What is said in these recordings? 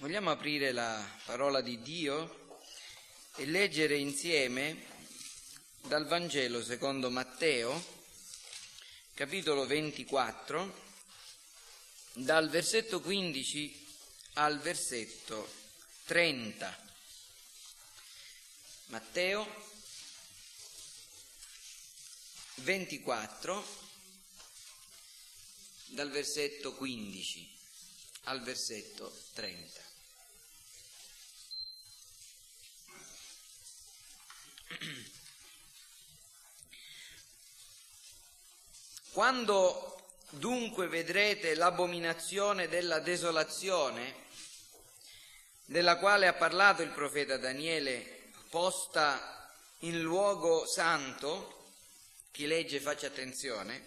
Vogliamo aprire la parola di Dio e leggere insieme dal Vangelo secondo Matteo, capitolo 24, dal versetto 15 al versetto 30. Matteo 24, dal versetto 15 al versetto 30. Quando dunque vedrete l'abominazione della desolazione, della quale ha parlato il profeta Daniele, posta in luogo santo, chi legge faccia attenzione,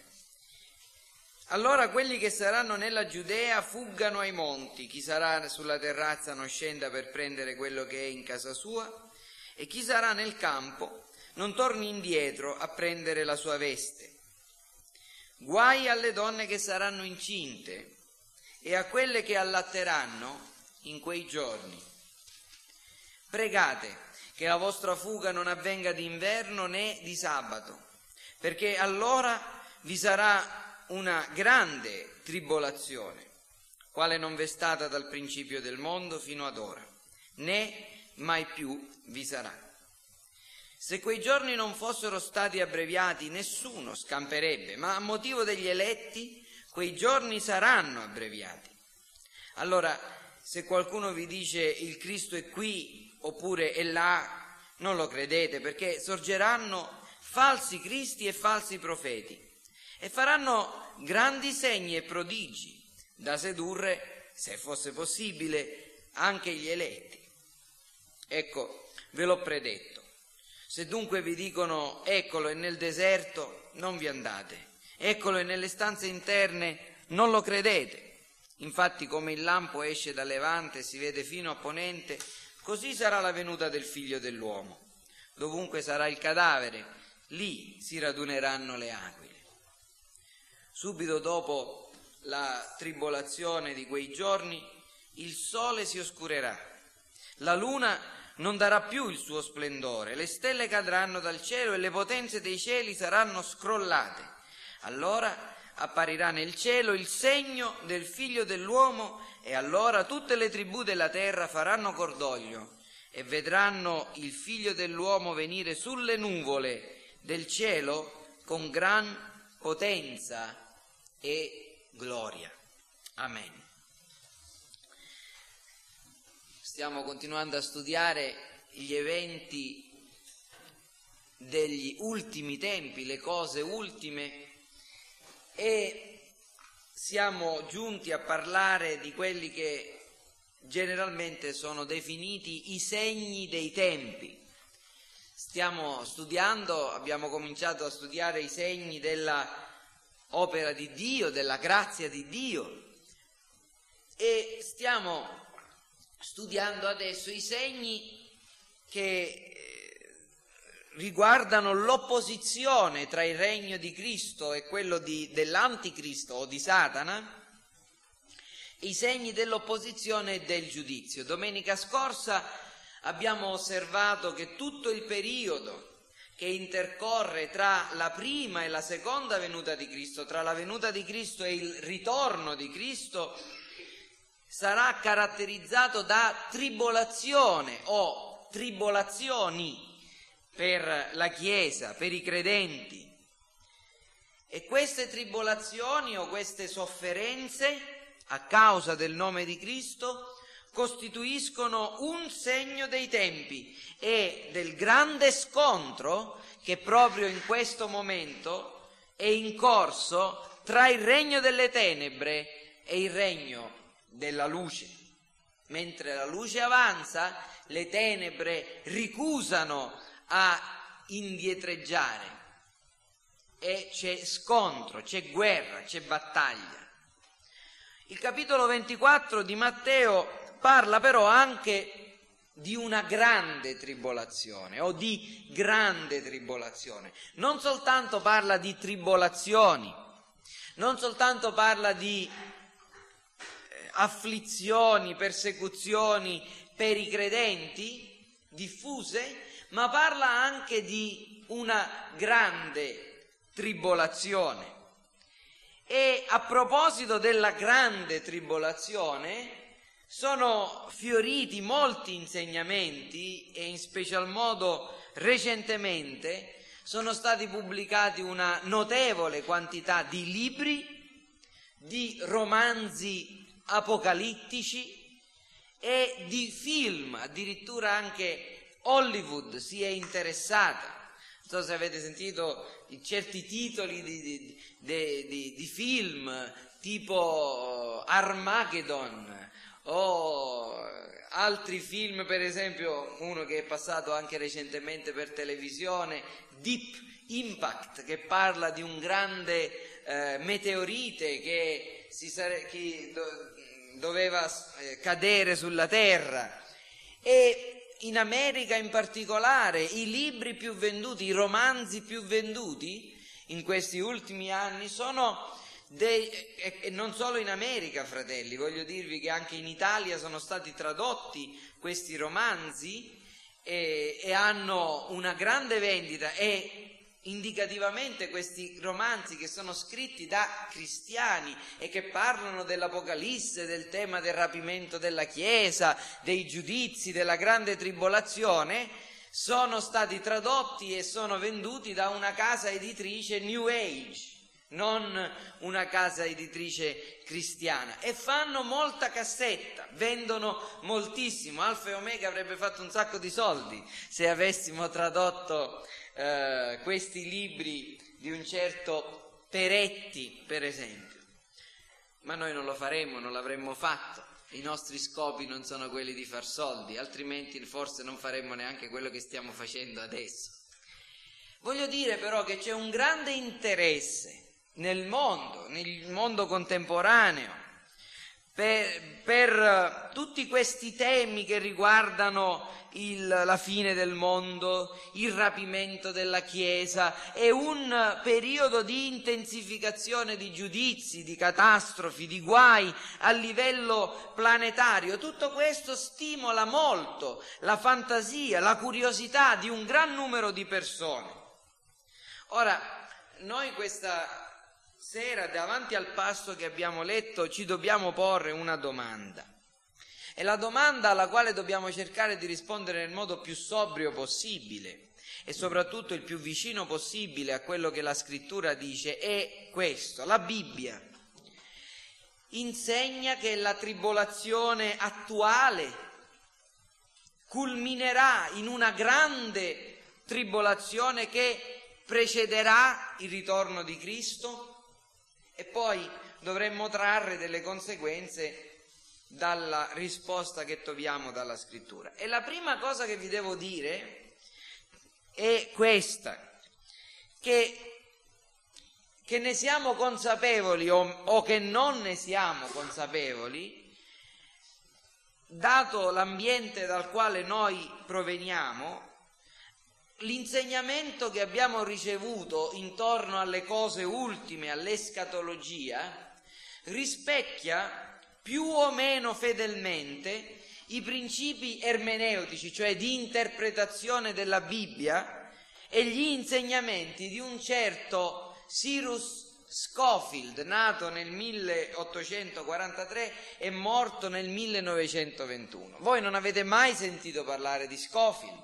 allora quelli che saranno nella Giudea fuggano ai monti, chi sarà sulla terrazza non scenda per prendere quello che è in casa sua, e chi sarà nel campo non torni indietro a prendere la sua veste. Guai alle donne che saranno incinte e a quelle che allatteranno in quei giorni. Pregate che la vostra fuga non avvenga d'inverno né di sabato, perché allora vi sarà una grande tribolazione, quale non v'è stata dal principio del mondo fino ad ora, né mai più vi sarà. Se quei giorni non fossero stati abbreviati, nessuno scamperebbe, ma a motivo degli eletti quei giorni saranno abbreviati. Allora, se qualcuno vi dice il Cristo è qui oppure è là, non lo credete, perché sorgeranno falsi cristi e falsi profeti e faranno grandi segni e prodigi da sedurre, se fosse possibile, anche gli eletti. Ecco, ve l'ho predetto. Se dunque vi dicono eccolo è nel deserto, non vi andate. Eccolo è nelle stanze interne, non lo credete. Infatti come il lampo esce da levante e si vede fino a ponente, così sarà la venuta del Figlio dell'uomo. Dovunque sarà il cadavere, lì si raduneranno le aquile. Subito dopo la tribolazione di quei giorni, il sole si oscurerà, la luna non darà più il suo splendore, le stelle cadranno dal cielo e le potenze dei cieli saranno scrollate. Allora apparirà nel cielo il segno del Figlio dell'uomo e allora tutte le tribù della terra faranno cordoglio e vedranno il Figlio dell'uomo venire sulle nuvole del cielo con gran potenza e gloria. Amen. Stiamo continuando a studiare gli eventi degli ultimi tempi, le cose ultime, e siamo giunti a parlare di quelli che generalmente sono definiti i segni dei tempi. Stiamo studiando, abbiamo cominciato a studiare i segni della opera di Dio, della grazia di Dio, e stiamo studiando adesso i segni che riguardano l'opposizione tra il regno di Cristo e quello dell'anticristo o di Satana, i segni dell'opposizione e del giudizio. Domenica scorsa abbiamo osservato che tutto il periodo che intercorre tra la prima e la seconda venuta di Cristo, tra la venuta di Cristo e il ritorno di Cristo, sarà caratterizzato da tribolazione o tribolazioni per la Chiesa, per i credenti. E queste tribolazioni o queste sofferenze, a causa del nome di Cristo, costituiscono un segno dei tempi e del grande scontro che proprio in questo momento è in corso tra il regno delle tenebre e il regno della luce. Mentre la luce avanza, le tenebre ricusano a indietreggiare e c'è scontro, c'è guerra, c'è battaglia. Il capitolo 24 di Matteo parla però anche di una grande tribolazione o di grande tribolazione. Non soltanto parla di tribolazioni, non soltanto parla di afflizioni, persecuzioni per i credenti diffuse, ma parla anche di una grande tribolazione. E a proposito della grande tribolazione sono fioriti molti insegnamenti, e in special modo recentemente sono stati pubblicati una notevole quantità di libri, di romanzi apocalittici e di film. Addirittura anche Hollywood si è interessata. Non so se avete sentito certi titoli di film tipo Armageddon o altri film, per esempio uno che è passato anche recentemente per televisione, Deep Impact, che parla di un grande meteorite che doveva cadere sulla Terra. E in America in particolare i libri più venduti, i romanzi più venduti in questi ultimi anni sono e non solo in America, fratelli, voglio dirvi che anche in Italia sono stati tradotti questi romanzi e hanno una grande vendita, e indicativamente questi romanzi, che sono scritti da cristiani e che parlano dell'Apocalisse, del tema del rapimento della Chiesa, dei giudizi, della grande tribolazione, sono stati tradotti e sono venduti da una casa editrice New Age, non una casa editrice cristiana, e fanno molta cassetta, vendono moltissimo. Alfa e Omega avrebbe fatto un sacco di soldi se avessimo tradotto questi libri di un certo Peretti, per esempio, ma noi non lo faremo, non l'avremmo fatto. I nostri scopi non sono quelli di far soldi, altrimenti forse non faremmo neanche quello che stiamo facendo adesso. Voglio dire però che c'è un grande interesse nel mondo contemporaneo, per tutti questi temi che riguardano la fine del mondo, il rapimento della Chiesa, e un periodo di intensificazione di giudizi, di catastrofi, di guai a livello planetario. Tutto questo stimola molto la fantasia, la curiosità di un gran numero di persone. Ora, noi questa sera, davanti al passo che abbiamo letto, ci dobbiamo porre una domanda. È la domanda alla quale dobbiamo cercare di rispondere nel modo più sobrio possibile e soprattutto il più vicino possibile a quello che la Scrittura dice. È questo: la Bibbia insegna che la tribolazione attuale culminerà in una grande tribolazione che precederà il ritorno di Cristo, e poi dovremmo trarre delle conseguenze dalla risposta che troviamo dalla Scrittura. E la prima cosa che vi devo dire è questa: che ne siamo consapevoli o che non ne siamo consapevoli, dato l'ambiente dal quale noi proveniamo, l'insegnamento che abbiamo ricevuto intorno alle cose ultime, all'escatologia, rispecchia più o meno fedelmente i principi ermeneutici, cioè di interpretazione della Bibbia, e gli insegnamenti di un certo Cyrus Scofield, nato nel 1843 e morto nel 1921. Voi non avete mai sentito parlare di Scofield?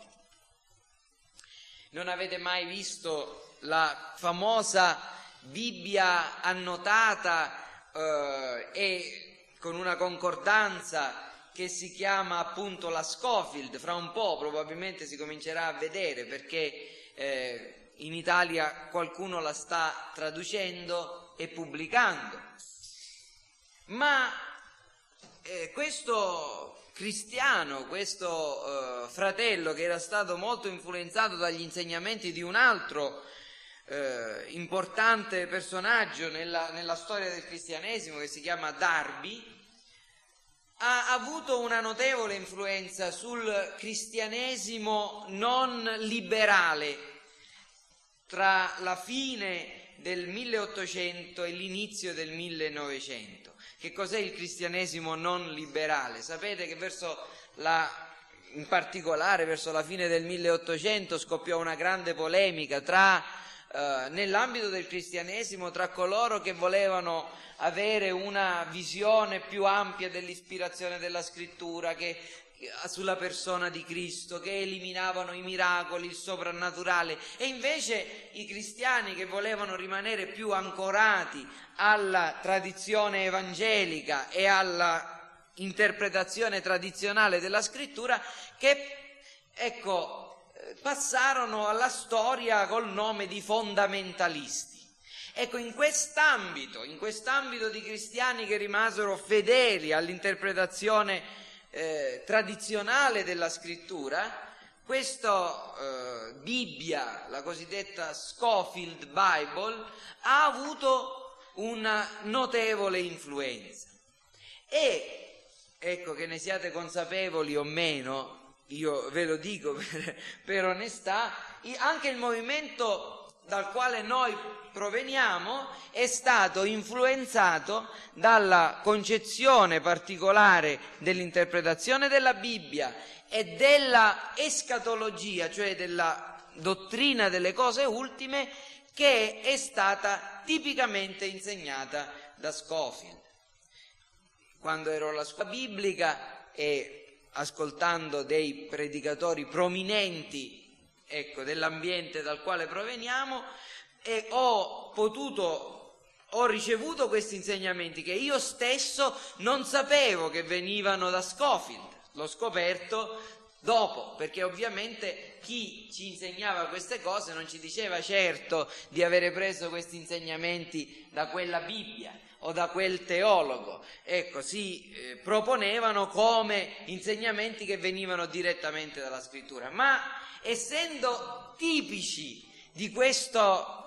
Non avete mai visto la famosa Bibbia annotata e con una concordanza che si chiama appunto la Scofield? Fra un po' probabilmente si comincerà a vedere, perché in Italia qualcuno la sta traducendo e pubblicando. Ma questo cristiano, questo fratello, che era stato molto influenzato dagli insegnamenti di un altro importante personaggio nella storia del cristianesimo, che si chiama Darby, ha avuto una notevole influenza sul cristianesimo non liberale tra la fine del 1800 e l'inizio del 1900, Che cos'è il cristianesimo non liberale? Sapete che in particolare verso la fine del 1800 scoppiò una grande polemica nell'ambito del cristianesimo tra coloro che volevano avere una visione più ampia dell'ispirazione della scrittura, sulla persona di Cristo, che eliminavano i miracoli, il soprannaturale, e invece i cristiani che volevano rimanere più ancorati alla tradizione evangelica e alla interpretazione tradizionale della scrittura, che passarono alla storia col nome di fondamentalisti. Ecco, in quest'ambito di cristiani che rimasero fedeli all'interpretazione tradizionale della scrittura, questa Bibbia, la cosiddetta Scofield Bible, ha avuto una notevole influenza. E ecco, che ne siate consapevoli o meno, io ve lo dico per onestà, anche il movimento dal quale noi proveniamo è stato influenzato dalla concezione particolare dell'interpretazione della Bibbia e della escatologia, cioè della dottrina delle cose ultime, che è stata tipicamente insegnata da Scofield. Quando ero alla scuola biblica e ascoltando dei predicatori prominenti dell'ambiente dal quale proveniamo, e ho ricevuto questi insegnamenti che io stesso non sapevo che venivano da Scofield. L'ho scoperto dopo, perché ovviamente chi ci insegnava queste cose non ci diceva certo di avere preso questi insegnamenti da quella Bibbia o da quel teologo. Si proponevano come insegnamenti che venivano direttamente dalla scrittura, ma essendo tipici di questo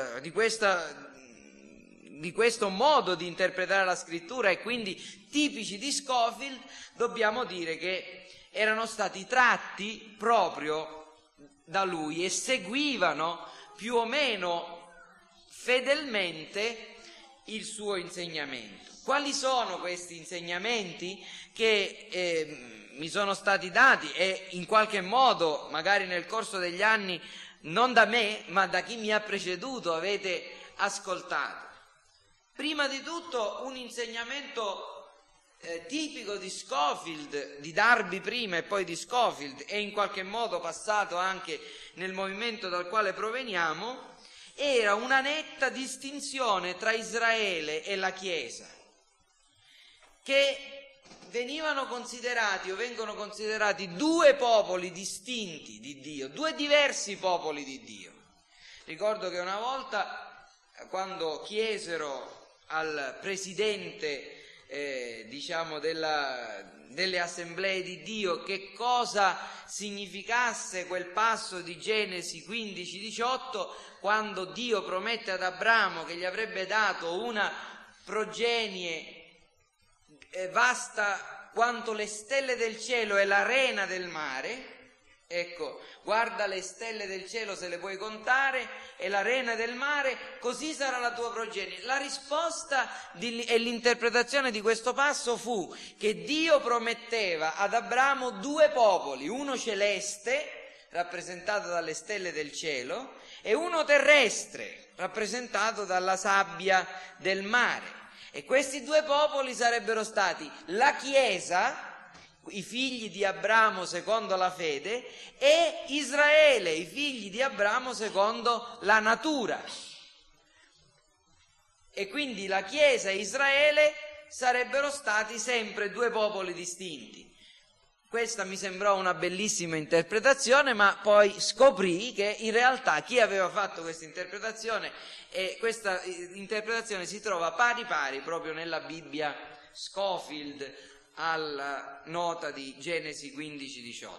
modo di interpretare la scrittura e quindi tipici di Scofield, dobbiamo dire che erano stati tratti proprio da lui e seguivano più o meno fedelmente il suo insegnamento. Quali sono questi insegnamenti che mi sono stati dati e in qualche modo, magari nel corso degli anni, non da me, ma da chi mi ha preceduto, avete ascoltato? Prima di tutto un insegnamento tipico di Scofield, di Darby prima e poi di Scofield, e in qualche modo passato anche nel movimento dal quale proveniamo, era una netta distinzione tra Israele e la Chiesa, che vengono considerati due popoli distinti di Dio, due diversi popoli di Dio. Ricordo che una volta, quando chiesero al presidente delle assemblee di Dio che cosa significasse quel passo di Genesi 15-18, quando Dio promette ad Abramo che gli avrebbe dato una progenie vasta quanto le stelle del cielo e l'arena del mare. Ecco, guarda le stelle del cielo se le puoi contare e l'arena del mare, così sarà la tua progenie. La risposta e l'interpretazione di questo passo fu che Dio prometteva ad Abramo due popoli, uno celeste, rappresentato dalle stelle del cielo, e uno terrestre, rappresentato dalla sabbia del mare. E questi due popoli sarebbero stati la Chiesa, i figli di Abramo secondo la fede, e Israele, i figli di Abramo secondo la natura. E quindi la Chiesa e Israele sarebbero stati sempre due popoli distinti. Questa mi sembrò una bellissima interpretazione, ma poi scoprì che in realtà chi aveva fatto questa interpretazione, e questa interpretazione si trova pari pari proprio nella Bibbia Scofield, alla nota di Genesi 15-18.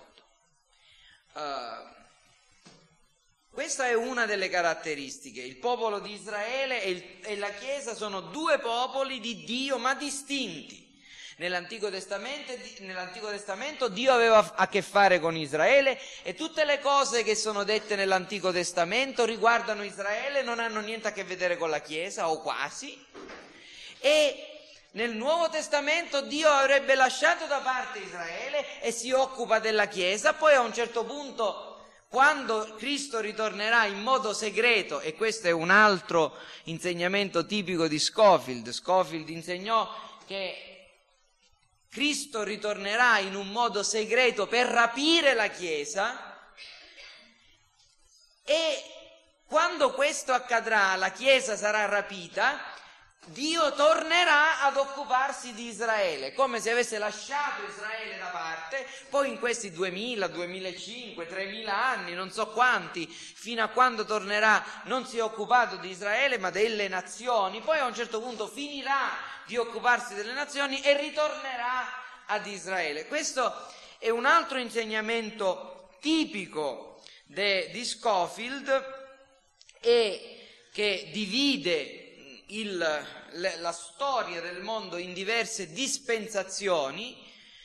Questa è una delle caratteristiche. Il popolo di Israele e la Chiesa sono due popoli di Dio, ma distinti. Nell'Antico Testamento Dio aveva a che fare con Israele, e tutte le cose che sono dette nell'Antico Testamento riguardano Israele, non hanno niente a che vedere con la Chiesa, o quasi. E nel Nuovo Testamento Dio avrebbe lasciato da parte Israele e si occupa della Chiesa, poi a un certo punto, quando Cristo ritornerà in modo segreto, e questo è un altro insegnamento tipico di Scofield. Scofield insegnò che Cristo ritornerà in un modo segreto per rapire la Chiesa, e quando questo accadrà, la Chiesa sarà rapita, Dio tornerà ad occuparsi di Israele, come se avesse lasciato Israele da parte, poi in questi 2000, 2005, 3000 anni, non so quanti, fino a quando tornerà, non si è occupato di Israele ma delle nazioni, poi a un certo punto finirà di occuparsi delle nazioni e ritornerà ad Israele. Questo è un altro insegnamento tipico di Scofield, e che divide la storia del mondo in diverse dispensazioni,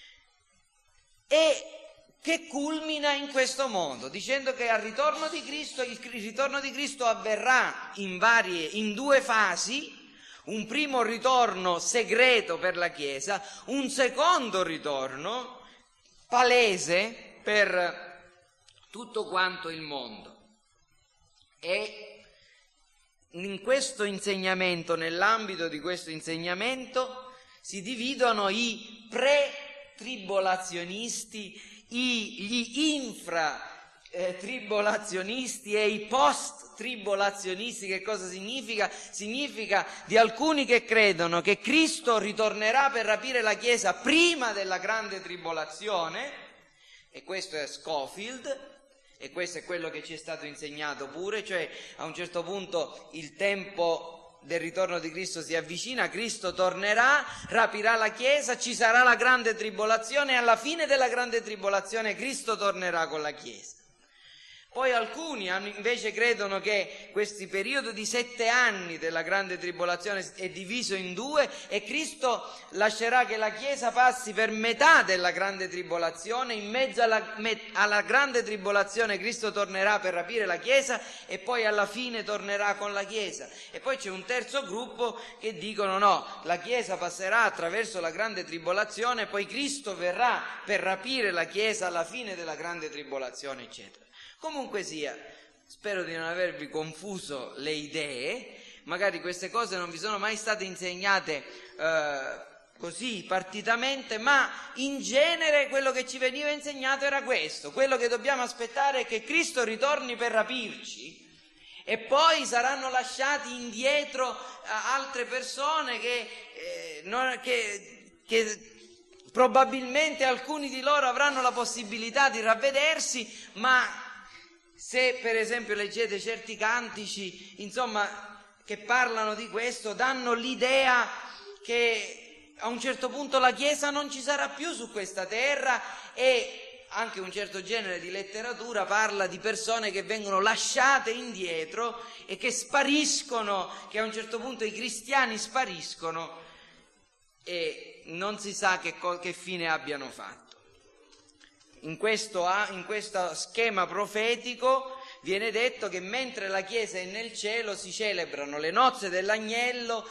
e che culmina in questo modo, dicendo che al ritorno di Cristo, il ritorno di Cristo avverrà in due fasi: un primo ritorno segreto per la Chiesa, un secondo ritorno palese per tutto quanto il mondo. E in questo insegnamento, nell'ambito di questo insegnamento, si dividono i pre-tribolazionisti, gli infra-tribolazionisti e i post-tribolazionisti. Che cosa significa? Significa di alcuni che credono che Cristo ritornerà per rapire la Chiesa prima della grande tribolazione, e questo è Scofield. E questo è quello che ci è stato insegnato pure, cioè a un certo punto il tempo del ritorno di Cristo si avvicina, Cristo tornerà, rapirà la Chiesa, ci sarà la grande tribolazione e alla fine della grande tribolazione Cristo tornerà con la Chiesa. Poi alcuni invece credono che questo periodo di 7 anni della grande tribolazione è diviso in due, e Cristo lascerà che la Chiesa passi per metà della grande tribolazione, in mezzo alla grande tribolazione Cristo tornerà per rapire la Chiesa e poi alla fine tornerà con la Chiesa. E poi c'è un terzo gruppo che dicono no, la Chiesa passerà attraverso la grande tribolazione, poi Cristo verrà per rapire la Chiesa alla fine della grande tribolazione, eccetera. Comunque sia, spero di non avervi confuso le idee, magari queste cose non vi sono mai state insegnate così partitamente, ma in genere quello che ci veniva insegnato era questo: quello che dobbiamo aspettare è che Cristo ritorni per rapirci, e poi saranno lasciati indietro altre persone che probabilmente alcuni di loro avranno la possibilità di ravvedersi, ma se per esempio leggete certi cantici, insomma, che parlano di questo, danno l'idea che a un certo punto la Chiesa non ci sarà più su questa terra, e anche un certo genere di letteratura parla di persone che vengono lasciate indietro e che spariscono, che a un certo punto i cristiani spariscono e non si sa che fine abbiano fatto. In questo schema profetico viene detto che mentre la Chiesa è nel cielo si celebrano le nozze dell'agnello,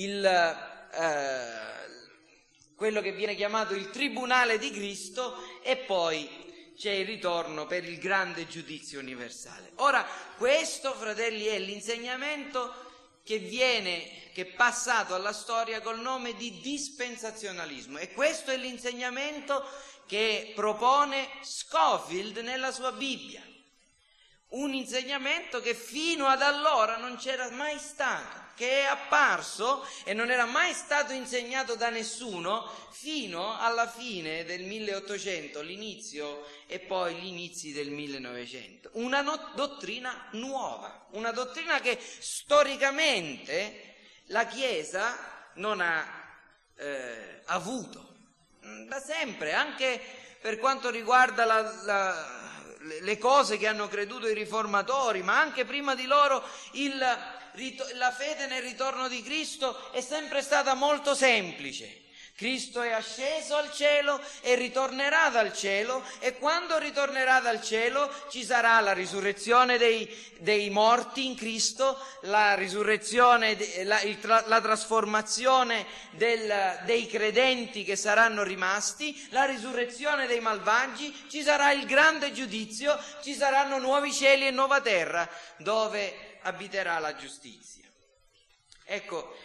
quello che viene chiamato il tribunale di Cristo, e poi c'è il ritorno per il grande giudizio universale. Ora, questo, fratelli, è l'insegnamento che è passato alla storia col nome di dispensazionalismo, e questo è l'insegnamento che propone Scofield nella sua Bibbia, un insegnamento che fino ad allora non c'era mai stato, che è apparso e non era mai stato insegnato da nessuno fino alla fine del 1800, l'inizio e poi gli inizi del 1900. Una dottrina nuova, una dottrina che storicamente la Chiesa non ha avuto da sempre, anche per quanto riguarda le cose che hanno creduto i riformatori, ma anche prima di loro la fede nel ritorno di Cristo è sempre stata molto semplice. Cristo è asceso al cielo e ritornerà dal cielo, e quando ritornerà dal cielo ci sarà la risurrezione dei morti in Cristo, la risurrezione, la trasformazione dei credenti che saranno rimasti, la risurrezione dei malvagi, ci sarà il grande giudizio, ci saranno nuovi cieli e nuova terra dove abiterà la giustizia. Ecco,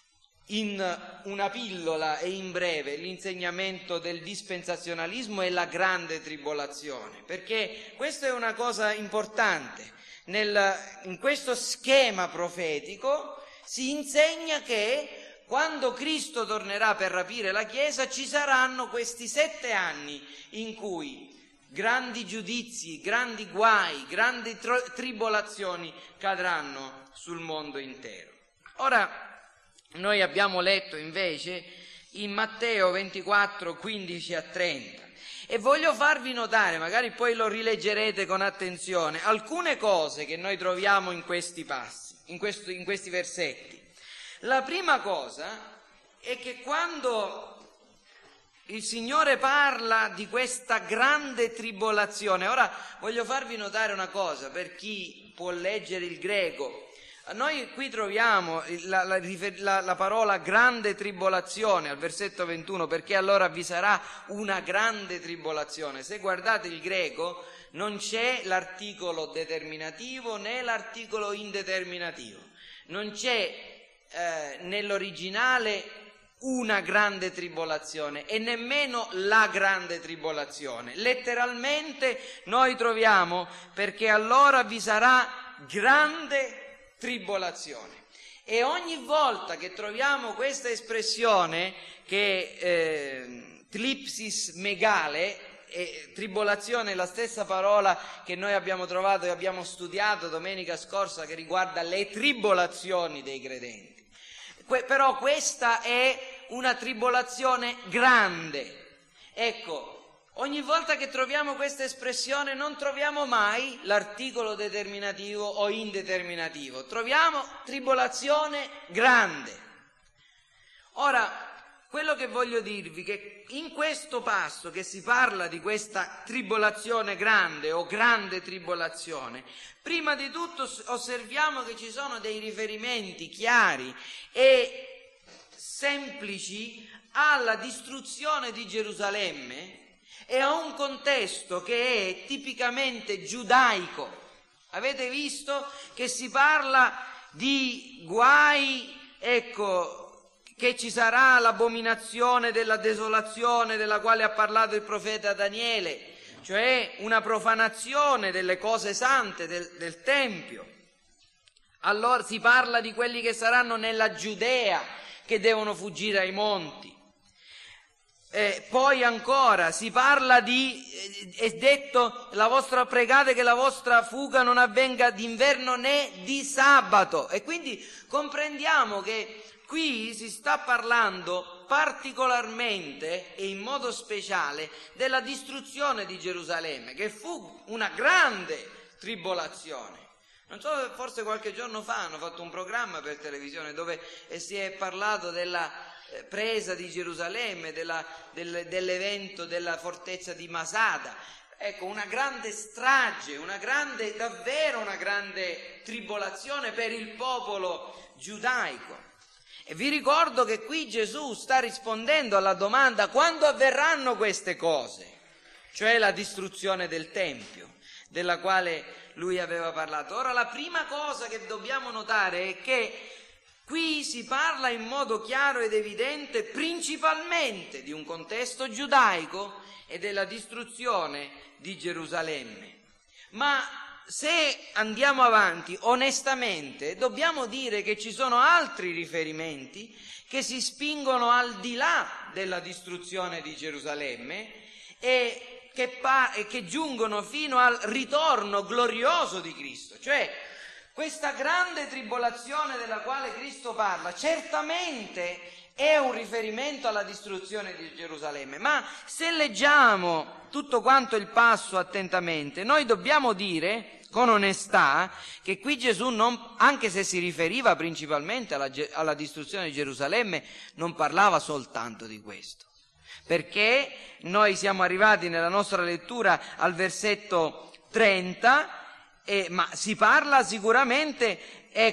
in una pillola e in breve l'insegnamento del dispensazionalismo e la grande tribolazione, perché questa è una cosa importante. In questo schema profetico si insegna che quando Cristo tornerà per rapire la Chiesa ci saranno questi 7 anni in cui grandi giudizi, grandi guai, grandi tribolazioni cadranno sul mondo intero. Ora, noi abbiamo letto invece in Matteo 24, 15 a 30 e voglio farvi notare, magari poi lo rileggerete con attenzione, alcune cose che noi troviamo in questi passi, in questi versetti. La prima cosa è che quando il Signore parla di questa grande tribolazione, ora voglio farvi notare una cosa, per chi può leggere il greco. Noi qui troviamo la parola grande tribolazione al versetto 21, perché allora vi sarà una grande tribolazione. Se guardate il greco non c'è l'articolo determinativo né l'articolo indeterminativo, non c'è nell'originale una grande tribolazione e nemmeno la grande tribolazione. Letteralmente noi troviamo perché allora vi sarà grande tribolazione, e ogni volta che troviamo questa espressione che tlipsis megale, tribolazione è la stessa parola che noi abbiamo trovato e abbiamo studiato domenica scorsa, che riguarda le tribolazioni dei credenti, però questa è una tribolazione grande. Ecco, ogni volta che troviamo questa espressione non troviamo mai l'articolo determinativo o indeterminativo, troviamo tribolazione grande. Ora, quello che voglio dirvi è che in questo passo che si parla di questa tribolazione grande o grande tribolazione, prima di tutto osserviamo che ci sono dei riferimenti chiari e semplici alla distruzione di Gerusalemme e a un contesto che è tipicamente giudaico. Avete visto che si parla di guai, ecco, che ci sarà l'abominazione della desolazione della quale ha parlato il profeta Daniele, cioè una profanazione delle cose sante del Tempio. Allora si parla di quelli che saranno nella Giudea, che devono fuggire ai monti. Poi ancora si parla è detto, pregate che la vostra fuga non avvenga d'inverno né di sabato, e quindi comprendiamo che qui si sta parlando particolarmente e in modo speciale della distruzione di Gerusalemme, che fu una grande tribolazione. Non so, forse qualche giorno fa hanno fatto un programma per televisione dove si è parlato della presa di Gerusalemme, dell'evento della fortezza di Masada. Ecco, una grande strage, davvero una grande tribolazione per il popolo giudaico. E vi ricordo che qui Gesù sta rispondendo alla domanda: quando avverranno queste cose? Cioè la distruzione del Tempio, della quale lui aveva parlato. Ora, la prima cosa che dobbiamo notare è che qui si parla in modo chiaro ed evidente principalmente di un contesto giudaico e della distruzione di Gerusalemme. Ma se andiamo avanti, onestamente, dobbiamo dire che ci sono altri riferimenti che si spingono al di là della distruzione di Gerusalemme e che giungono fino al ritorno glorioso di Cristo. Cioè, questa grande tribolazione della quale Cristo parla certamente è un riferimento alla distruzione di Gerusalemme, ma se leggiamo tutto quanto il passo attentamente, noi dobbiamo dire con onestà che qui Gesù, anche se si riferiva principalmente alla distruzione di Gerusalemme, non parlava soltanto di questo, perché noi siamo arrivati nella nostra lettura al versetto 30, ma si parla sicuramente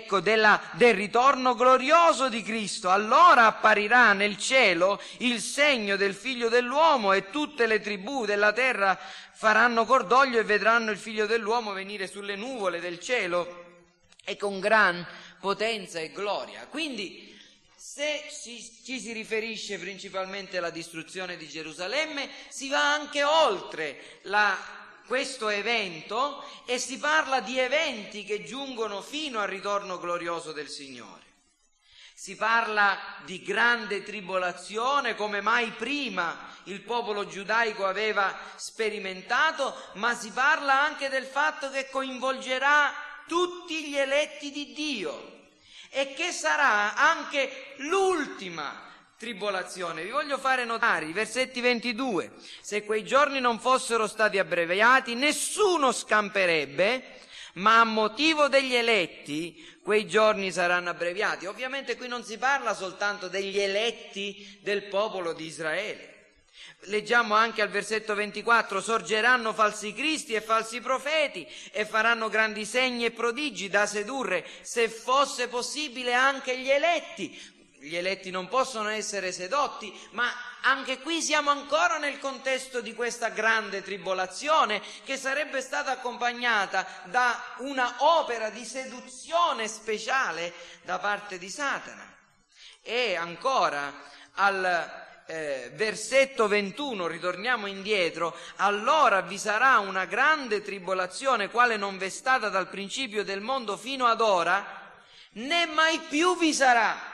del ritorno glorioso di Cristo. Allora apparirà nel cielo il segno del Figlio dell'uomo e tutte le tribù della terra faranno cordoglio e vedranno il Figlio dell'uomo venire sulle nuvole del cielo e con gran potenza e gloria. Quindi se ci si riferisce principalmente alla distruzione di Gerusalemme, si va anche oltre questo evento e si parla di eventi che giungono fino al ritorno glorioso del Signore. Si parla di grande tribolazione come mai prima il popolo giudaico aveva sperimentato, ma si parla anche del fatto che coinvolgerà tutti gli eletti di Dio e che sarà anche l'ultima tribolazione. Vi voglio fare notare i versetti 22. Se quei giorni non fossero stati abbreviati, nessuno scamperebbe, ma a motivo degli eletti quei giorni saranno abbreviati. Ovviamente qui non si parla soltanto degli eletti del popolo di Israele. Leggiamo anche al versetto 24: sorgeranno falsi cristi e falsi profeti e faranno grandi segni e prodigi da sedurre, se fosse possibile, anche gli eletti. Gli eletti non possono essere sedotti, ma anche qui siamo ancora nel contesto di questa grande tribolazione che sarebbe stata accompagnata da una opera di seduzione speciale da parte di Satana. E ancora al versetto 21, ritorniamo indietro: allora vi sarà una grande tribolazione quale non v'è stata dal principio del mondo fino ad ora, né mai più vi sarà.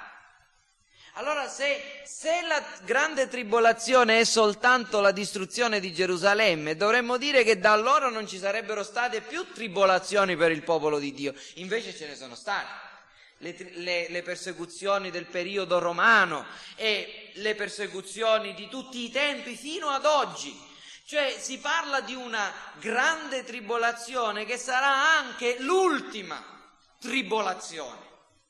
Allora se la grande tribolazione è soltanto la distruzione di Gerusalemme, dovremmo dire che da allora non ci sarebbero state più tribolazioni per il popolo di Dio. Invece ce ne sono state. Le persecuzioni del periodo romano e le persecuzioni di tutti i tempi fino ad oggi. Cioè si parla di una grande tribolazione che sarà anche l'ultima tribolazione.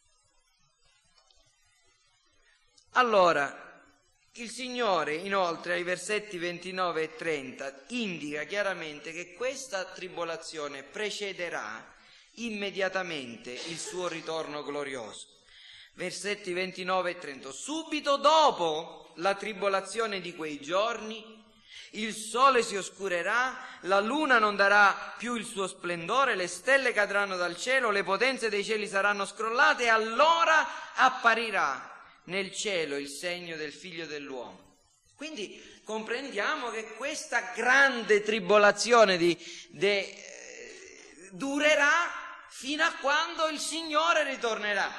Allora, il Signore inoltre ai versetti 29 e 30 indica chiaramente che questa tribolazione precederà immediatamente il suo ritorno glorioso. Versetti 29 e 30: subito dopo la tribolazione di quei giorni il sole si oscurerà, la luna non darà più il suo splendore, le stelle cadranno dal cielo, le potenze dei cieli saranno scrollate, e allora apparirà nel cielo il segno del Figlio dell'uomo. Quindi comprendiamo che questa grande tribolazione durerà fino a quando il Signore ritornerà.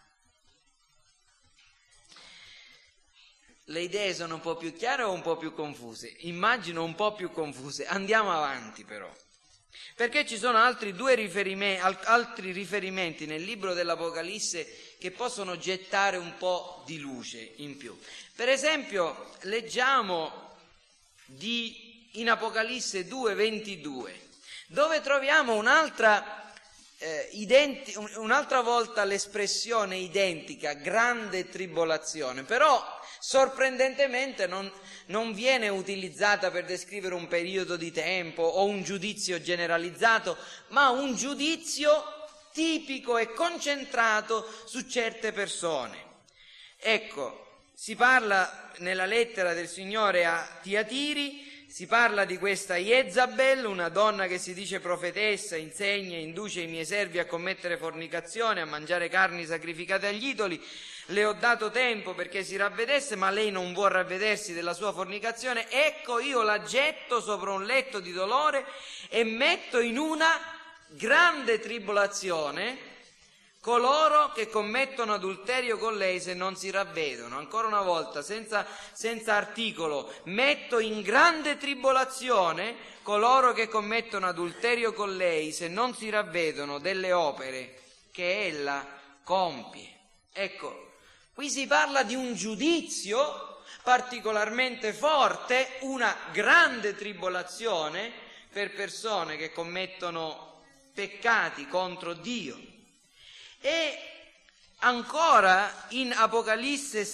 Le idee sono un po' più chiare o un po' più confuse? Immagino un po' più confuse. Andiamo avanti però, perché ci sono altri riferimenti nel libro dell'Apocalisse che possono gettare un po' di luce in più. Per esempio leggiamo in Apocalisse 2:22, dove troviamo un'altra volta l'espressione identica, grande tribolazione, però sorprendentemente non viene utilizzata per descrivere un periodo di tempo o un giudizio generalizzato, ma un giudizio tipico e concentrato su certe persone. Ecco, si parla nella lettera del Signore a Tiatiri, si parla di questa Jezabel, una donna che si dice profetessa, insegna e induce i miei servi a commettere fornicazione, a mangiare carni sacrificate agli idoli. Le ho dato tempo perché si ravvedesse, ma lei non vuol ravvedersi della sua fornicazione. Ecco, io la getto sopra un letto di dolore e metto in una grande tribolazione coloro che commettono adulterio con lei se non si ravvedono. Ancora una volta, senza articolo: metto in grande tribolazione coloro che commettono adulterio con lei se non si ravvedono delle opere che ella compie. Ecco, Qui si parla di un giudizio particolarmente forte, una grande tribolazione per persone che commettono peccati contro Dio. E ancora in Apocalisse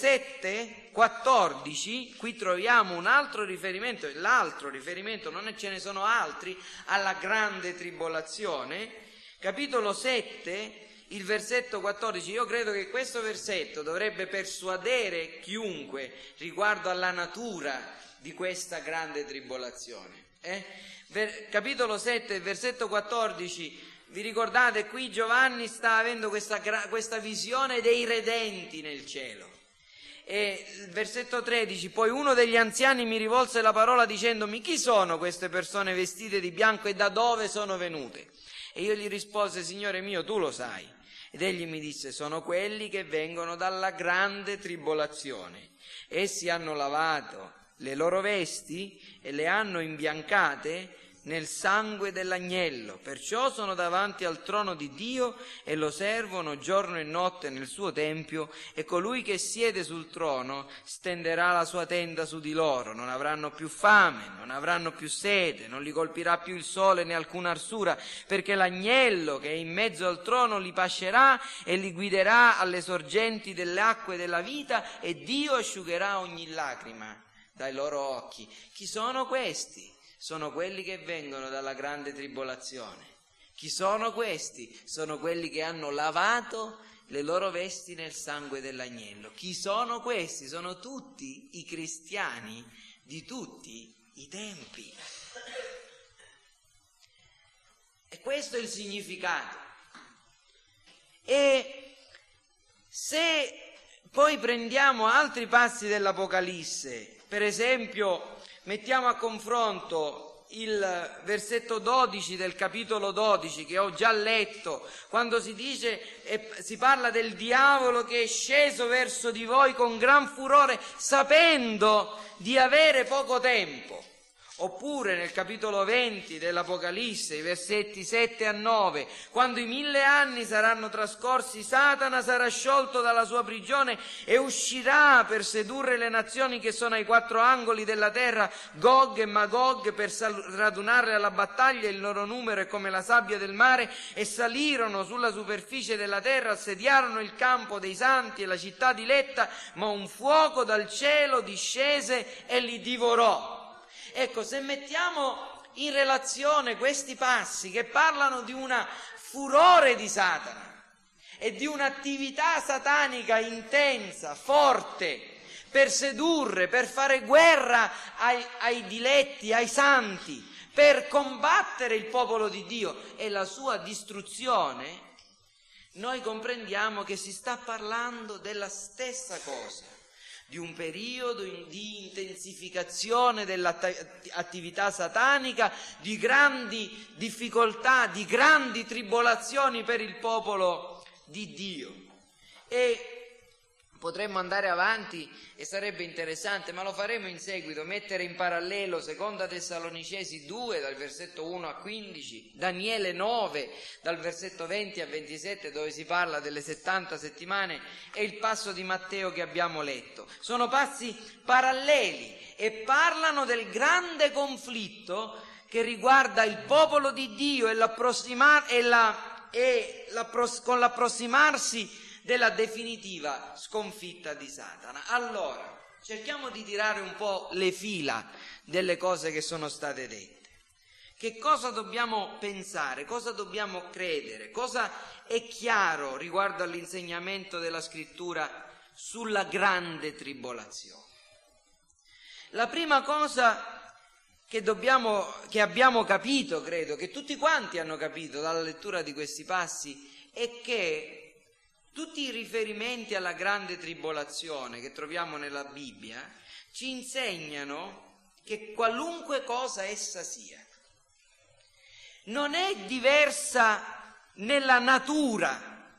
7:14, qui troviamo un altro riferimento, l'altro riferimento, non ce ne sono altri, alla grande tribolazione, capitolo 7, il versetto 14. Io credo che questo versetto dovrebbe persuadere chiunque riguardo alla natura di questa grande tribolazione. Capitolo 7, versetto 14, vi ricordate, qui Giovanni sta avendo questa visione dei redenti nel cielo. E il versetto 13, poi uno degli anziani mi rivolse la parola dicendomi: chi sono queste persone vestite di bianco e da dove sono venute? E io gli rispose: Signore mio, tu lo sai. Ed egli mi disse: sono quelli che vengono dalla grande tribolazione. Essi hanno lavato le loro vesti e le hanno imbiancate nel sangue dell'agnello, perciò sono davanti al trono di Dio e lo servono giorno e notte nel suo tempio, e colui che siede sul trono stenderà la sua tenda su di loro. Non avranno più fame, non avranno più sete, non li colpirà più il sole né alcuna arsura, perché l'agnello che è in mezzo al trono li pascerà e li guiderà alle sorgenti delle acque della vita, e Dio asciugherà ogni lacrima dai loro occhi. Chi sono questi? Sono quelli che vengono dalla grande tribolazione. Chi sono questi? Sono quelli che hanno lavato le loro vesti nel sangue dell'agnello. Chi sono questi? Sono tutti i cristiani di tutti i tempi. E questo è il significato. E se poi prendiamo altri passi dell'Apocalisse, per esempio mettiamo a confronto il versetto 12 del capitolo 12 che ho già letto, quando si dice si parla del diavolo che è sceso verso di voi con gran furore, sapendo di avere poco tempo. Oppure nel capitolo 20 dell'Apocalisse, i versetti 7 a 9, quando i 1000 anni saranno trascorsi, Satana sarà sciolto dalla sua prigione e uscirà per sedurre le nazioni che sono ai 4 angoli della terra, Gog e Magog, per radunarle alla battaglia. Il loro numero è come la sabbia del mare, e salirono sulla superficie della terra, assediarono il campo dei santi e la città diletta, ma un fuoco dal cielo discese e li divorò. Ecco, se mettiamo in relazione questi passi che parlano di un furore di Satana e di un'attività satanica intensa, forte, per sedurre, per fare guerra ai diletti, ai santi, per combattere il popolo di Dio e la sua distruzione, noi comprendiamo che si sta parlando della stessa cosa, di un periodo di intensificazione dell'attività satanica, di grandi difficoltà, di grandi tribolazioni per il popolo di Dio. E potremmo andare avanti e sarebbe interessante, ma lo faremo in seguito, mettere in parallelo Seconda Tessalonicesi 2 dal versetto 1 a 15, Daniele 9 dal versetto 20 a 27 dove si parla delle 70 settimane, e il passo di Matteo che abbiamo letto. Sono passi paralleli e parlano del grande conflitto che riguarda il popolo di Dio con l'approssimarsi della definitiva sconfitta di Satana. Allora, cerchiamo di tirare un po' le fila delle cose che sono state dette. Che cosa dobbiamo pensare? Cosa dobbiamo credere? Cosa è chiaro riguardo all'insegnamento della Scrittura sulla grande tribolazione? La prima cosa che abbiamo capito, credo, che tutti quanti hanno capito dalla lettura di questi passi, è che tutti i riferimenti alla grande tribolazione che troviamo nella Bibbia ci insegnano che qualunque cosa essa sia, non è diversa nella natura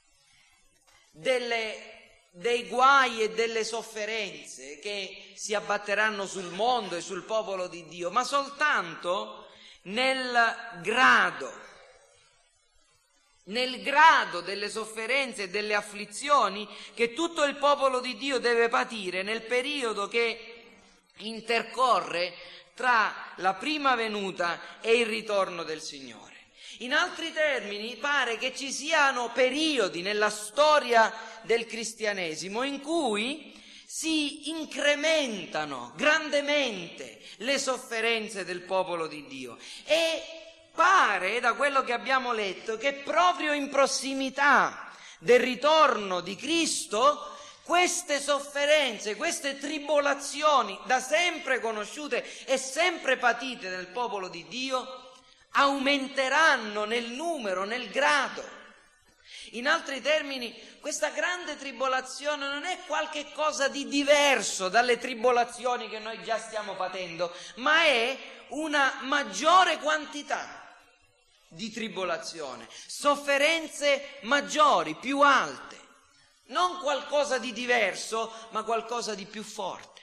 dei guai e delle sofferenze che si abbatteranno sul mondo e sul popolo di Dio, ma soltanto nel grado nel grado delle sofferenze e delle afflizioni che tutto il popolo di Dio deve patire nel periodo che intercorre tra la prima venuta e il ritorno del Signore. In altri termini, pare che ci siano periodi nella storia del cristianesimo in cui si incrementano grandemente le sofferenze del popolo di Dio, e pare, da quello che abbiamo letto, che proprio in prossimità del ritorno di Cristo queste sofferenze, queste tribolazioni da sempre conosciute e sempre patite nel popolo di Dio aumenteranno nel numero, nel grado. In altri termini, questa grande tribolazione non è qualche cosa di diverso dalle tribolazioni che noi già stiamo patendo, ma è una maggiore quantità di tribolazione, sofferenze maggiori, più alte, non qualcosa di diverso, ma qualcosa di più forte.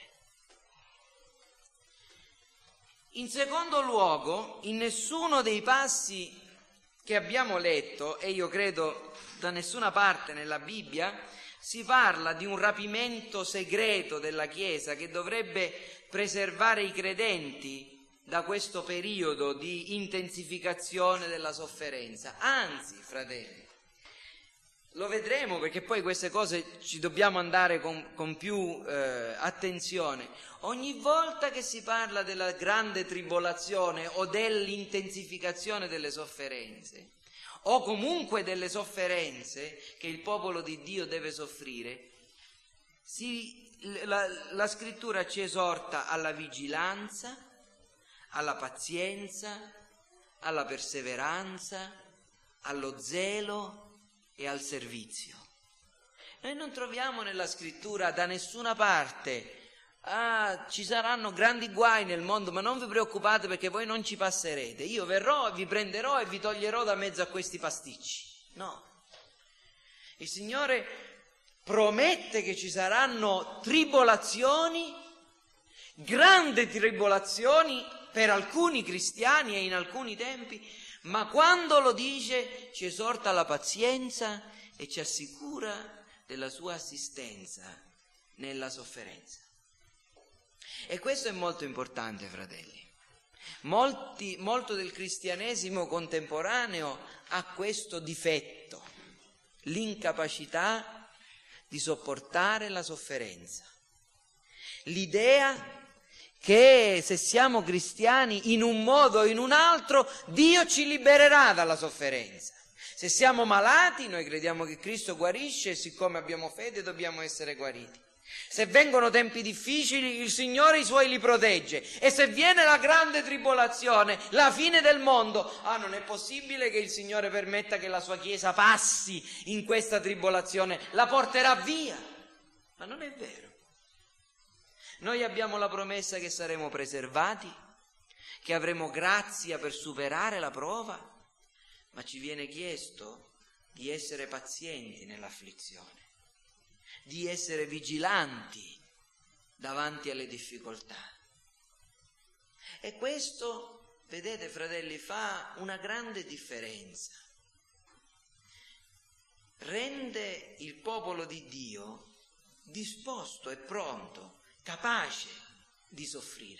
In secondo luogo, in nessuno dei passi che abbiamo letto, e io credo da nessuna parte nella Bibbia, si parla di un rapimento segreto della Chiesa che dovrebbe preservare i credenti da questo periodo di intensificazione della sofferenza. Anzi, fratelli, lo vedremo, perché poi queste cose ci dobbiamo andare con più attenzione. Ogni volta che si parla della grande tribolazione o dell'intensificazione delle sofferenze, o comunque delle sofferenze che il popolo di Dio deve soffrire, la scrittura ci esorta alla vigilanza, alla pazienza, alla perseveranza, allo zelo e al servizio. Noi non troviamo nella scrittura da nessuna parte: ci saranno grandi guai nel mondo, ma non vi preoccupate perché voi non ci passerete, io verrò, vi prenderò e vi toglierò da mezzo a questi pasticci. No, il Signore promette che ci saranno tribolazioni, grandi tribolazioni per alcuni cristiani e in alcuni tempi, ma quando lo dice ci esorta alla pazienza e ci assicura della sua assistenza nella sofferenza. E questo è molto importante, fratelli. Molto del cristianesimo contemporaneo ha questo difetto: l'incapacità di sopportare la sofferenza. L'idea che se siamo cristiani in un modo o in un altro Dio ci libererà dalla sofferenza. Se siamo malati, noi crediamo che Cristo guarisce e siccome abbiamo fede dobbiamo essere guariti. Se vengono tempi difficili, il Signore i Suoi li protegge, e se viene la grande tribolazione, la fine del mondo, non è possibile che il Signore permetta che la Sua Chiesa passi in questa tribolazione, la porterà via. Ma non è vero. Noi abbiamo la promessa che saremo preservati, che avremo grazia per superare la prova, ma ci viene chiesto di essere pazienti nell'afflizione, di essere vigilanti davanti alle difficoltà. E questo, vedete fratelli, fa una grande differenza. Rende il popolo di Dio disposto e pronto, capace di soffrire.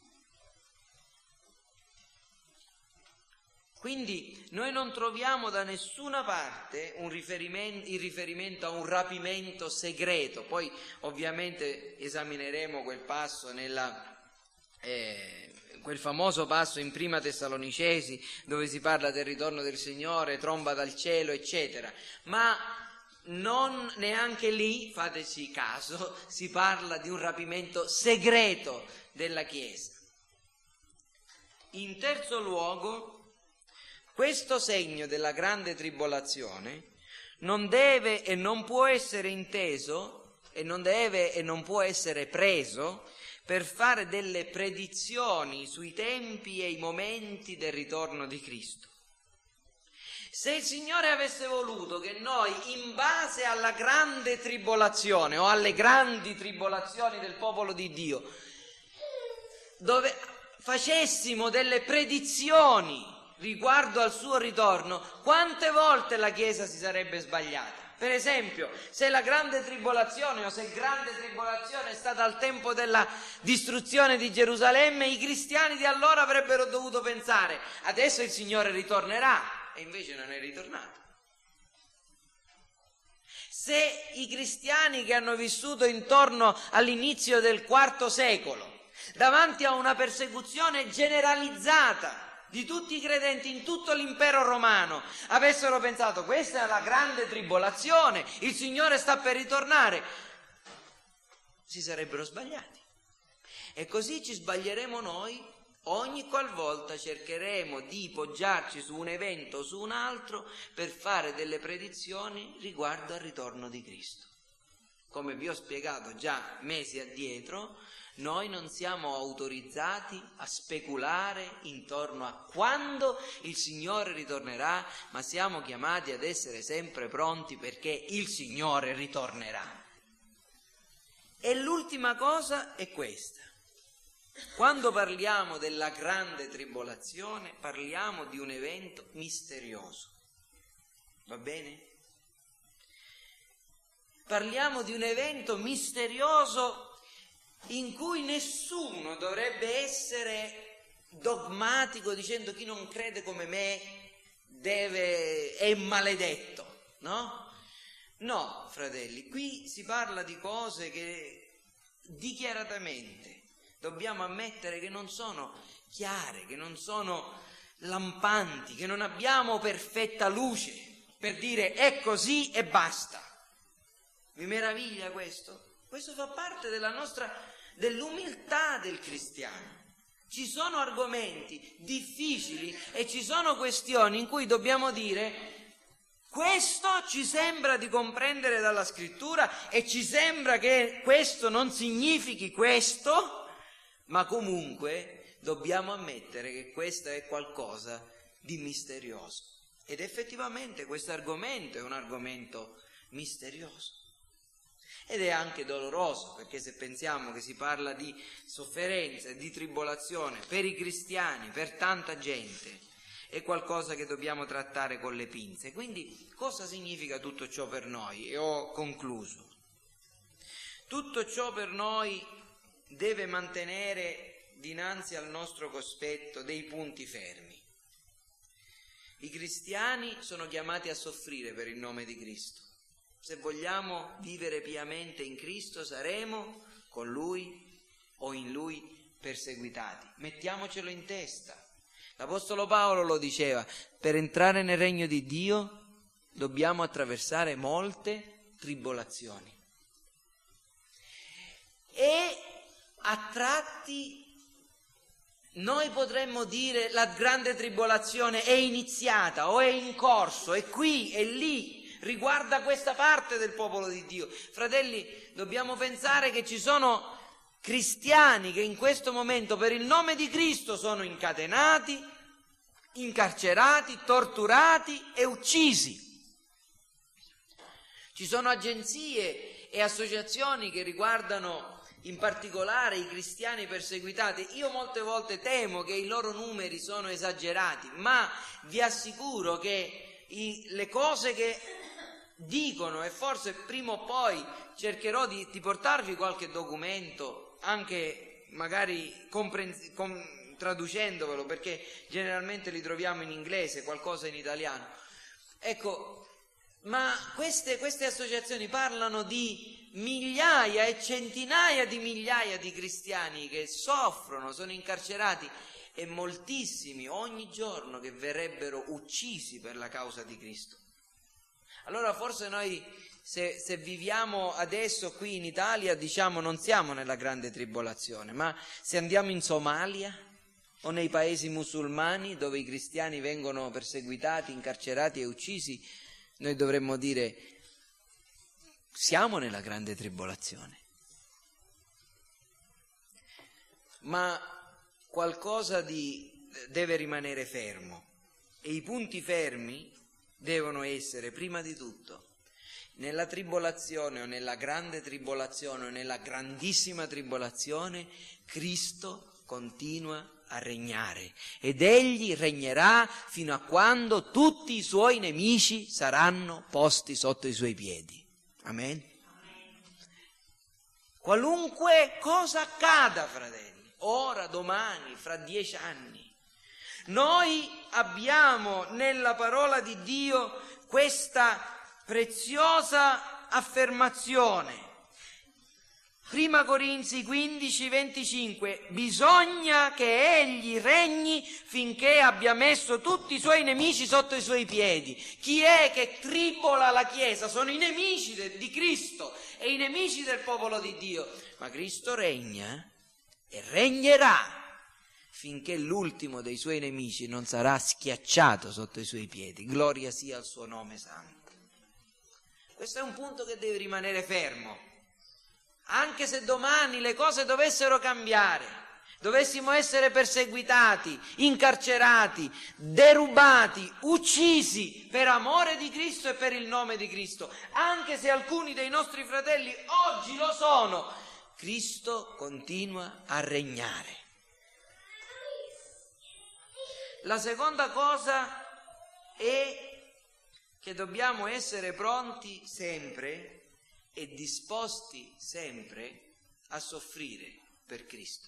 Quindi noi non troviamo da nessuna parte il riferimento a un rapimento segreto. Poi ovviamente esamineremo quel passo quel famoso passo in Prima Tessalonicesi dove si parla del ritorno del Signore, tromba dal cielo, eccetera. Ma non neanche lì, fateci caso, si parla di un rapimento segreto della Chiesa. In terzo luogo, questo segno della grande tribolazione non deve e non può essere inteso e non deve e non può essere preso per fare delle predizioni sui tempi e i momenti del ritorno di Cristo. Se il Signore avesse voluto che noi, in base alla grande tribolazione o alle grandi tribolazioni del popolo di Dio, dove facessimo delle predizioni riguardo al suo ritorno, quante volte la Chiesa si sarebbe sbagliata? Per esempio, se la grande tribolazione o se grande tribolazione è stata al tempo della distruzione di Gerusalemme, i cristiani di allora avrebbero dovuto pensare: adesso il Signore ritornerà, e invece non è ritornato. Se i cristiani che hanno vissuto intorno all'inizio del IV secolo, davanti a una persecuzione generalizzata di tutti i credenti in tutto l'impero romano, avessero pensato: questa è la grande tribolazione, il Signore sta per ritornare, si sarebbero sbagliati. E così ci sbaglieremo noi ogni qualvolta cercheremo di poggiarci su un evento o su un altro per fare delle predizioni riguardo al ritorno di Cristo. Come vi ho spiegato già mesi addietro, noi non siamo autorizzati a speculare intorno a quando il Signore ritornerà, ma siamo chiamati ad essere sempre pronti perché il Signore ritornerà. E l'ultima cosa è questa: quando parliamo della grande tribolazione, parliamo di un evento misterioso. Va bene? Parliamo di un evento misterioso in cui nessuno dovrebbe essere dogmatico dicendo: chi non crede come me è maledetto, no? No, fratelli, qui si parla di cose che dichiaratamente dobbiamo ammettere che non sono chiare, che non sono lampanti, che non abbiamo perfetta luce per dire è così e basta. Vi meraviglia questo? Questo fa parte dell'umiltà del cristiano. Ci sono argomenti difficili e ci sono questioni in cui dobbiamo dire: questo ci sembra di comprendere dalla scrittura e ci sembra che questo non significhi questo, ma comunque dobbiamo ammettere che questo è qualcosa di misterioso. Ed effettivamente questo argomento è un argomento misterioso. Ed è anche doloroso, perché se pensiamo che si parla di sofferenza e di tribolazione per i cristiani, per tanta gente, è qualcosa che dobbiamo trattare con le pinze. Quindi cosa significa tutto ciò per noi? E ho concluso. Tutto ciò per noi deve mantenere dinanzi al nostro cospetto dei punti fermi. I cristiani sono chiamati a soffrire per il nome di Cristo. Se vogliamo vivere piamente in Cristo, saremo con Lui o in Lui perseguitati. Mettiamocelo in testa. L'Apostolo Paolo lo diceva: per entrare nel regno di Dio dobbiamo attraversare molte tribolazioni. E a tratti noi potremmo dire: la grande tribolazione è iniziata o è in corso, è qui, è lì, riguarda questa parte del popolo di Dio. Fratelli, dobbiamo pensare che ci sono cristiani che in questo momento per il nome di Cristo sono incatenati, incarcerati, torturati e uccisi. Ci sono agenzie e associazioni che riguardano in particolare i cristiani perseguitati. Io molte volte temo che i loro numeri sono esagerati, ma vi assicuro che le cose che dicono, e forse prima o poi cercherò di portarvi qualche documento, anche magari traducendovelo, perché generalmente li troviamo in inglese, qualcosa in italiano. Ecco, ma queste associazioni parlano di migliaia e centinaia di migliaia di cristiani che soffrono, sono incarcerati, e moltissimi ogni giorno che verrebbero uccisi per la causa di Cristo. Allora forse noi, se viviamo adesso qui in Italia, diciamo non siamo nella grande tribolazione, ma se andiamo in Somalia o nei paesi musulmani dove i cristiani vengono perseguitati, incarcerati e uccisi, noi dovremmo dire: siamo nella grande tribolazione. Ma qualcosa deve rimanere fermo, e i punti fermi devono essere, prima di tutto, nella tribolazione o nella grande tribolazione o nella grandissima tribolazione, Cristo continua a regnare, ed egli regnerà fino a quando tutti i suoi nemici saranno posti sotto i suoi piedi. Amen. Qualunque cosa accada, fratelli, ora, domani, fra 10 anni, noi abbiamo nella parola di Dio questa preziosa affermazione. Prima Corinzi 15:25, bisogna che egli regni finché abbia messo tutti i suoi nemici sotto i suoi piedi. Chi è che tribola la Chiesa? Sono i nemici di Cristo e i nemici del popolo di Dio. Ma Cristo regna e regnerà finché l'ultimo dei suoi nemici non sarà schiacciato sotto i suoi piedi. Gloria sia al suo nome santo. Questo è un punto che deve rimanere fermo. Anche se domani le cose dovessero cambiare, dovessimo essere perseguitati, incarcerati, derubati, uccisi per amore di Cristo e per il nome di Cristo, anche se alcuni dei nostri fratelli oggi lo sono, Cristo continua a regnare. La seconda cosa è che dobbiamo essere pronti sempre e disposti sempre a soffrire per Cristo.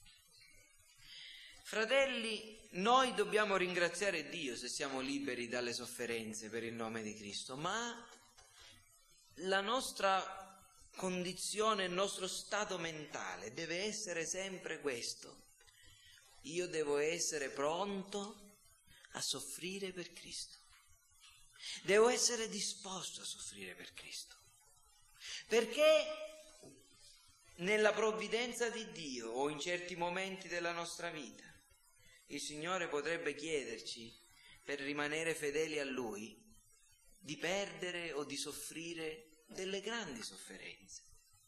Fratelli, noi dobbiamo ringraziare Dio se siamo liberi dalle sofferenze per il nome di Cristo, ma la nostra condizione, il nostro stato mentale deve essere sempre questo: io devo essere pronto a soffrire per Cristo, devo essere disposto a soffrire per Cristo. Perché nella provvidenza di Dio o in certi momenti della nostra vita il Signore potrebbe chiederci, per rimanere fedeli a Lui, di perdere o di soffrire delle grandi sofferenze.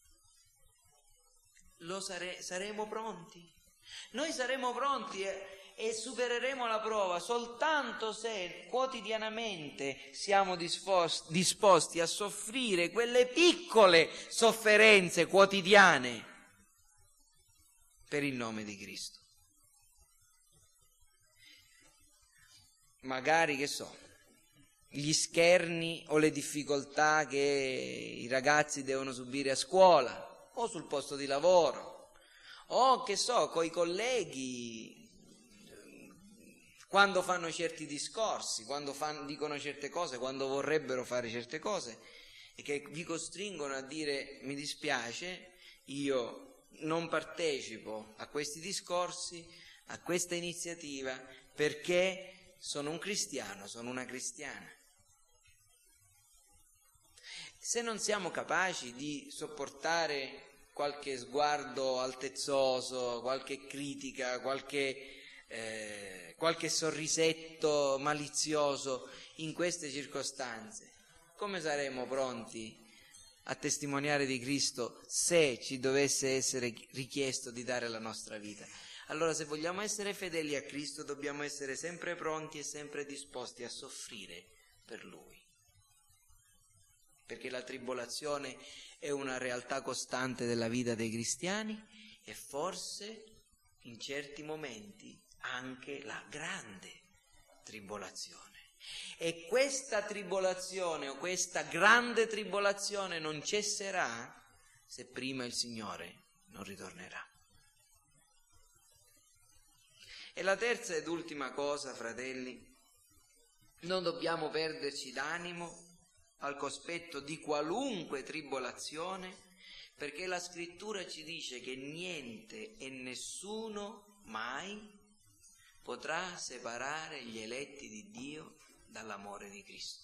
Saremo pronti? Noi saremo pronti e supereremo la prova soltanto se quotidianamente siamo disposti a soffrire quelle piccole sofferenze quotidiane per il nome di Cristo. Magari, che so, gli scherni o le difficoltà che i ragazzi devono subire a scuola o sul posto di lavoro, o che so, coi colleghi quando fanno certi discorsi, quando dicono certe cose, quando vorrebbero fare certe cose e che vi costringono a dire: mi dispiace, io non partecipo a questi discorsi, a questa iniziativa, perché sono un cristiano, sono una cristiana. Se non siamo capaci di sopportare qualche sguardo altezzoso, qualche critica, qualche sorrisetto malizioso in queste circostanze, come saremo pronti a testimoniare di Cristo se ci dovesse essere richiesto di dare la nostra vita? Allora, se vogliamo essere fedeli a Cristo, dobbiamo essere sempre pronti e sempre disposti a soffrire per Lui, perché la tribolazione è una realtà costante della vita dei cristiani e forse in certi momenti anche la grande tribolazione. E questa tribolazione o questa grande tribolazione non cesserà se prima il Signore non ritornerà. E la terza ed ultima cosa, fratelli, non dobbiamo perderci d'animo al cospetto di qualunque tribolazione, perché la Scrittura ci dice che niente e nessuno mai potrà separare gli eletti di Dio dall'amore di Cristo.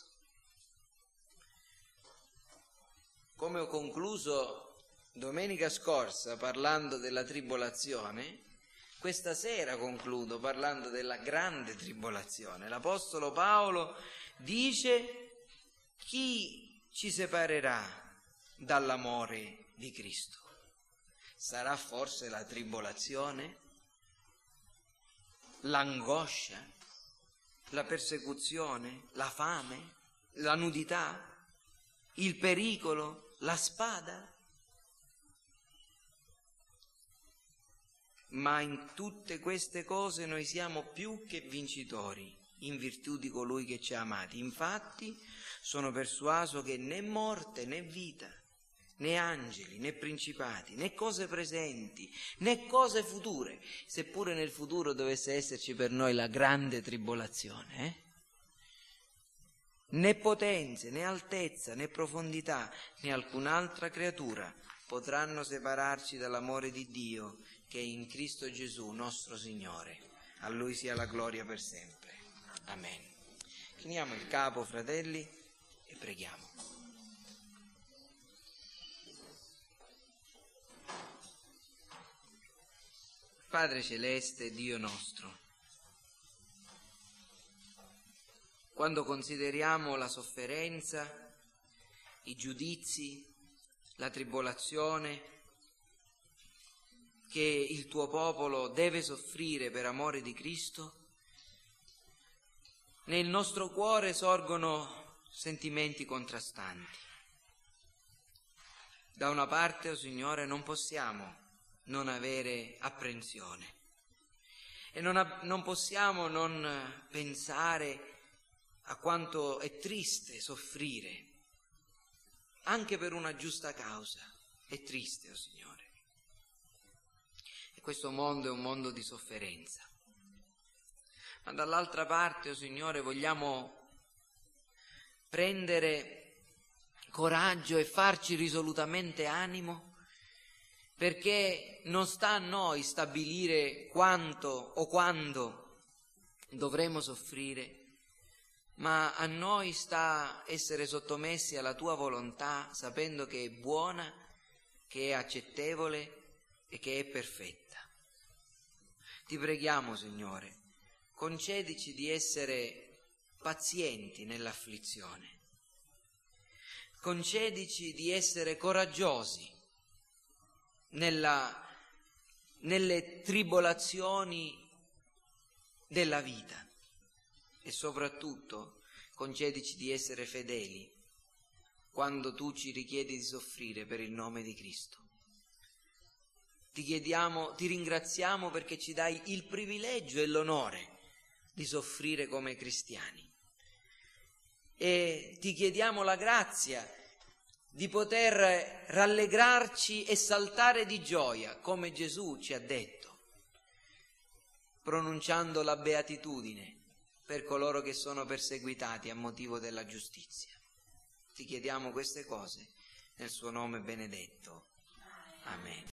Come ho concluso domenica scorsa parlando della tribolazione, questa sera concludo parlando della grande tribolazione. L'Apostolo Paolo dice: chi ci separerà dall'amore di Cristo? Sarà forse la tribolazione? L'angoscia? La persecuzione? La fame? La nudità? Il pericolo? La spada? ma in tutte queste cose noi siamo più che vincitori, in virtù di colui che ci ha amati. Infatti sono persuaso che né morte né vita, né angeli, né principati, né cose presenti, né cose future, seppure nel futuro dovesse esserci per noi la grande tribolazione, né potenze, né altezza, né profondità, né alcun'altra creatura potranno separarci dall'amore di Dio che è in Cristo Gesù nostro Signore. A Lui sia la gloria per sempre. Amen. Chiniamo il capo, fratelli, e preghiamo. Padre Celeste, Dio nostro, quando consideriamo la sofferenza, i giudizi, la tribolazione che il tuo popolo deve soffrire per amore di Cristo, nel nostro cuore sorgono sentimenti contrastanti. Da una parte, o Signore, non possiamo non avere apprensione e non possiamo non pensare a quanto è triste soffrire, anche per una giusta causa. È triste, o Signore. E questo mondo è un mondo di sofferenza. Ma dall'altra parte, o Signore, vogliamo prendere coraggio e farci risolutamente animo, perché non sta a noi stabilire quanto o quando dovremo soffrire, ma a noi sta essere sottomessi alla tua volontà, sapendo che è buona, che è accettevole e che è perfetta. Ti preghiamo, Signore, concedici di essere pazienti nell'afflizione, concedici di essere coraggiosi nelle tribolazioni della vita e soprattutto concedici di essere fedeli quando tu ci richiedi di soffrire per il nome di Cristo. Ti ringraziamo perché ci dai il privilegio e l'onore di soffrire come cristiani e ti chiediamo la grazia di poter rallegrarci e saltare di gioia, come Gesù ci ha detto, pronunciando la beatitudine per coloro che sono perseguitati a motivo della giustizia. Ti chiediamo queste cose nel suo nome benedetto. Amen.